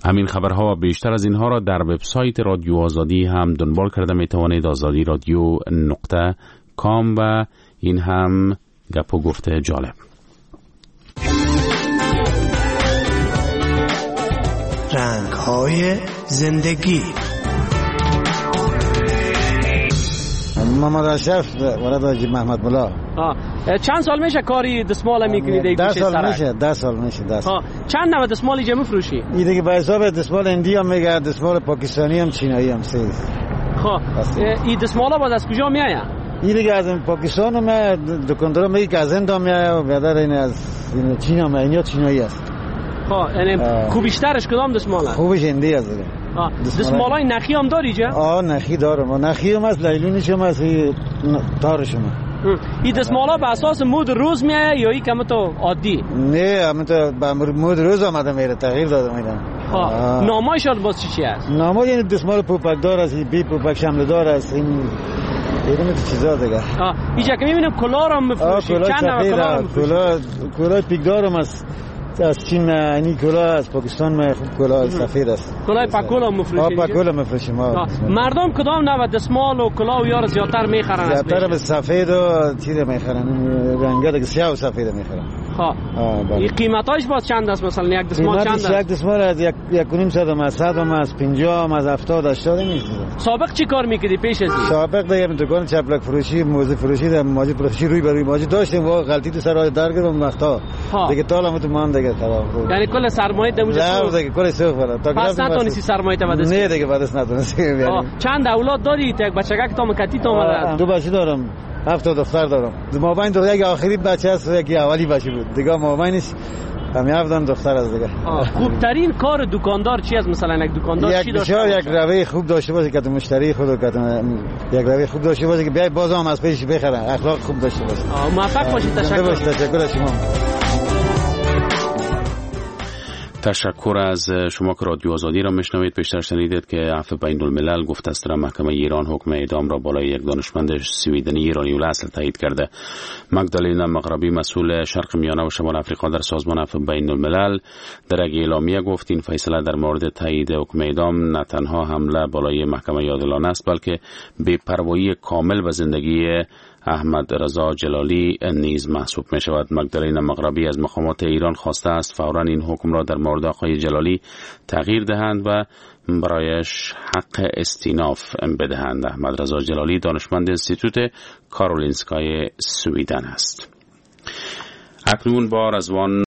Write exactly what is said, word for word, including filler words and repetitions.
همین خبرها و بیشتر از اینها را در وبسایت رادیو آزادی هم دنبال کرده می توانید. آزادی رادیو نقطه کام و این هم گپ و گفته جالب. رنگ‌های زندگی. محمد اشرف ولد حاجی محمد ملا. چند سال میشه کاری دستمال میکنی دیگه؟ ده سال میشه. ده سال میشه. ده سال. چند نوع دستمال اینجا میفروشی؟ این دیگه به حساب دستمال هندی هم میگه، دستمال پاکستانی هم، چینایی هم سه. خب این دستمالا باز از کجا میآید؟ این دیگه از پاکستان هم دکاندارا میگه که از هند هم میآید و بعد این از چین هم اینیا چینایی است. خب یعنی خوبیشترش کدام دستماله؟ خوبش هندی است دیگه. دستمالای نخی هم داری جا؟ آه نخی دارم. نخی هم از لیلونیش هم از تارش هم. این دستمالا به اساس مود روز میآید یا این کم تو عادی؟ نه همین تو به مود روز آمده میره، تغییر داده میره. ها نامایشان باز چی چی است؟ نامای یعنی دستمال پوپک دار است، بی پوپک شمله دار است، این یه چیزا دیگه. ها اینجا که میبینم کلاه هم میفروشی. چند نوع کلاه میفروشی؟ کلاه کلاه پیک دارم است. از چین اینی کلاه از پاکستان ما خوب کلاه سفید است. کلاه پاکول هم میفروشی؟ آ پاکول هم میفروشیم. مردم کدام نوع دستمال و کلاه و یار زیادتر میخرن؟ زیادتر به سفید و چیز میخرن، رنگ دیگه سیاه و سفید میخرن. ها این قیمتاش باز چند است؟ مثلا یک دستمال چند است؟ یک دستمال از یک یک و نیم صد از صد از پنجاه از هفتاد هشتاد میشه. سابق چی کار میکردی پیش از این؟ سابق دیگه دکان چپلک فروشی، موزه فروشی، در ماجد فروشی روی بروی ماجد داشتیم و غلطی تو سر در گرفتم وقتا دیگه تالم تو مان دیگه تمام. یعنی کل سرمایه دموج سوخت؟ نه دیگه کل سوخت برات. پس نتونستی سرمایه تو بدست؟ نه دیگه بدست نتونستی. چند اولاد داری؟ یک بچگک تا مکتی تو اومد؟ دو بچه دارم. هفت دختر دارم. مابین دو یک آخری بچه است و یکی اولی بچه بود. دیگه مابینش همین هفت دختر است دیگه. خوبترین کار دکاندار چی است؟ مثلا یک دکاندار چی داشته باشه؟ یک روی خوب داشته باشه که تو مشتری خود که یک روی خوب داشته باشه که بیای بازم از پیش بخره، اخلاق خوب داشته باشه. موفق باشید. تشکر. تشکر از شما. تشکر از شما که رادیو آزادی را میشنوید. پیشتر شنیدید که عفو بین الملل گفته است در محکمه ایران حکم اعدام را بالای یک دانشمند سویدنی ایرانی الاصل تایید کرده. مگدالینا مغربی مسئول شرق میانه و شمال آفریقا در سازمان عفو بین الملل در یک اعلامیه گفت این فیصله در مورد تایید حکم اعدام نه تنها حمله بالای محکمه عادلانه است بلکه بی‌پروایی کامل به زندگی احمد رضا جلالی نیز محسوب می شود. مگدالینا مغربی از مقامات ایران خواسته است فوراً این حکم را در مورد آقای جلالی تغییر دهند و برایش حق استیناف بدهند. احمد رضا جلالی دانشمند انستیتوت کارولینسکای سویدن است. اکنون با رضوان